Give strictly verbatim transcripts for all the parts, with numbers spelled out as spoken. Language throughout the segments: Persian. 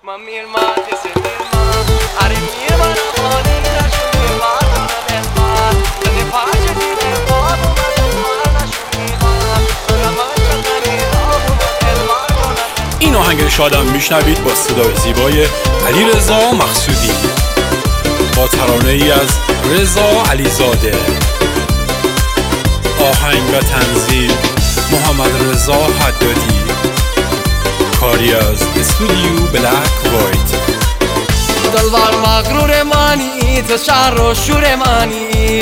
Ma mirma te se mirma are mirma na pani na shumi ma na delma te faje dile babu ma delma na shumi ma rama chakani babu ma delma این آهنگ شادم میشنوید با صدای زیبای علیرضا مقصودی با ترانه ای از رضا علیزاده. آهنگ و تنظیم محمد رضا حدادی. کاری از استودیو بلک وایت. دلوار مغرور مانی تو شهر و شور مانی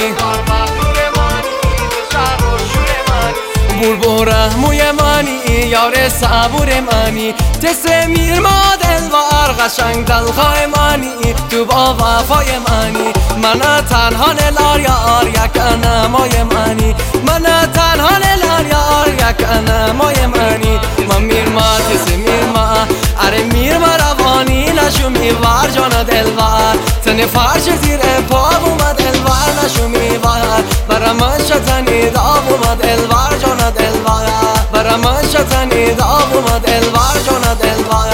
بول رحموی مانی یار صبور مانی تسه میر ما دلوار قشنگ دلخواه مانی تو با وفای مانی من تنها نلار یار یک انمای مانی من تنها نلار یار یک انمای مانی من میر ما تسه میر ما اره میر ما روانی نشو میوار جان دلوار تن فرش زیر پا اومد دلوار نشو میوار برام شتنی داب اومد دلوار جان دلوار برام شتنی داب اومد دلوار جان دلوار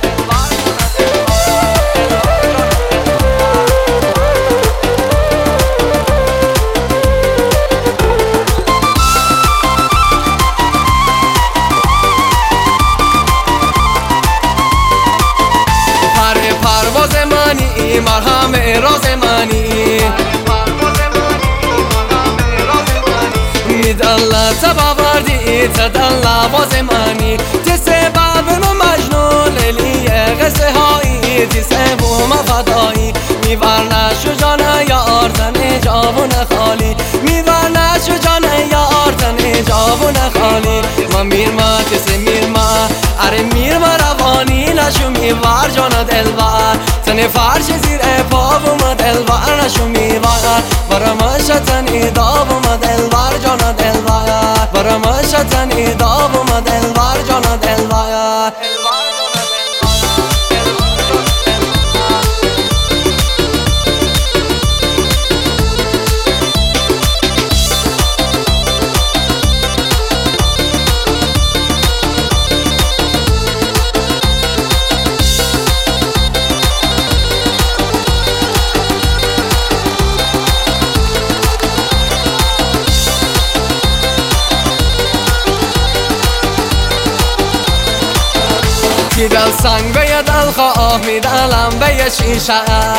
پرواز منی مرهم راز منی میدالله تباوردی تدل باز منی تسه بابن و مجنون لیلی قصه هایی تسه بوم فدایی میورنه شو جان یار تن جاون خالی میورنه شو جان یار تن جاون خالی ما میرما تسه میرما اره میرما روانی نشو میوار جان دلوار تن فرش زیر پا بوم دلوار نشو میوار برام شتنی داب بوم دلوار جان دلوار برام شتنی داب بوم دلوار جان دلوار میدل سنگ به یه دل خواه میدلم به یه شیشه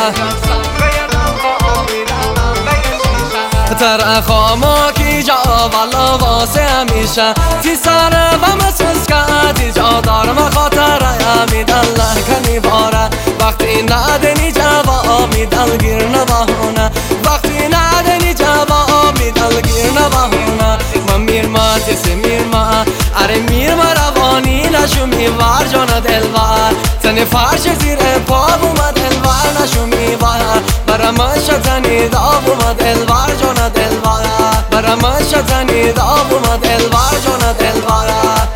تر اخواما کی جا والا واسه همیشه تی سر و مسوس که تی جا دارم خاطر میدل کنی باره وقتی ندنی جواب میدل گیر نباهونه وقتی ندنی جواب میدل گیر نباهونه من میرما تیسی میرما اره میرما روانی نشو میوار جان دلوار تن فرش زیر پا بومد دلوار نشو میوار برام شتنی داب اومد دلوار جان دلوار برام شتنی داب اومد دلوار جان دلوار